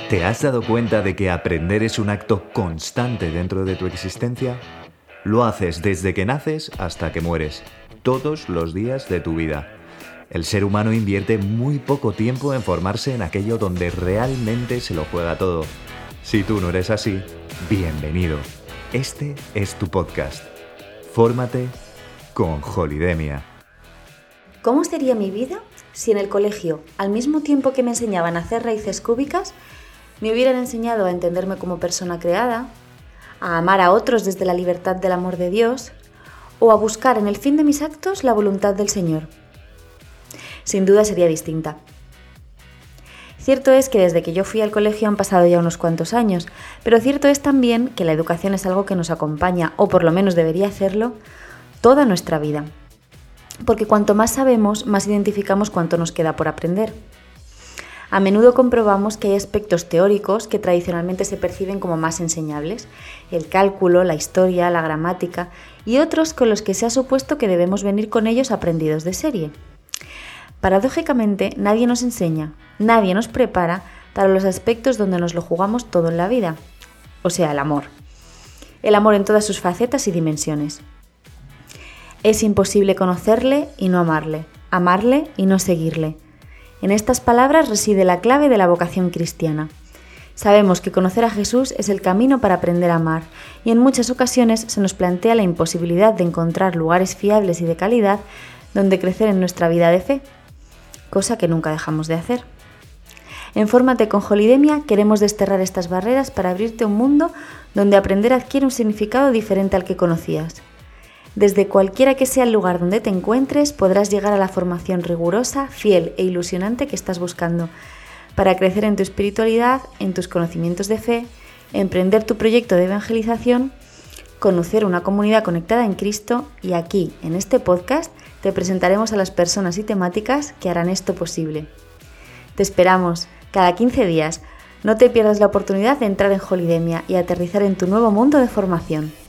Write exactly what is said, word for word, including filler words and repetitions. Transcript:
¿Te has dado cuenta de que aprender es un acto constante dentro de tu existencia? Lo haces desde que naces hasta que mueres, todos los días de tu vida. El ser humano invierte muy poco tiempo en formarse en aquello donde realmente se lo juega todo. Si tú no eres así, bienvenido. Este es tu podcast. Fórmate con Holidemia. ¿Cómo sería mi vida si en el colegio, al mismo tiempo que me enseñaban a hacer raíces cúbicas, me hubieran enseñado a entenderme como persona creada, a amar a otros desde la libertad del amor de Dios o a buscar en el fin de mis actos la voluntad del Señor? Sin duda sería distinta. Cierto es que desde que yo fui al colegio han pasado ya unos cuantos años, pero cierto es también que la educación es algo que nos acompaña, o por lo menos debería hacerlo, toda nuestra vida. Porque cuanto más sabemos, más identificamos cuánto nos queda por aprender. A menudo comprobamos que hay aspectos teóricos que tradicionalmente se perciben como más enseñables, el cálculo, la historia, la gramática, y otros con los que se ha supuesto que debemos venir con ellos aprendidos de serie. Paradójicamente, nadie nos enseña, nadie nos prepara para los aspectos donde nos lo jugamos todo en la vida, o sea, el amor. El amor en todas sus facetas y dimensiones. Es imposible conocerle y no amarle, amarle y no seguirle. En estas palabras reside la clave de la vocación cristiana. Sabemos que conocer a Jesús es el camino para aprender a amar, y en muchas ocasiones se nos plantea la imposibilidad de encontrar lugares fiables y de calidad donde crecer en nuestra vida de fe, cosa que nunca dejamos de hacer. En Fórmate con Holidemia queremos desterrar estas barreras para abrirte un mundo donde aprender adquiere un significado diferente al que conocías. Desde cualquiera que sea el lugar donde te encuentres, podrás llegar a la formación rigurosa, fiel e ilusionante que estás buscando, para crecer en tu espiritualidad, en tus conocimientos de fe, emprender tu proyecto de evangelización, conocer una comunidad conectada en Cristo, y aquí, en este podcast, te presentaremos a las personas y temáticas que harán esto posible. Te esperamos cada quince días. No te pierdas la oportunidad de entrar en Holidemia y aterrizar en tu nuevo mundo de formación.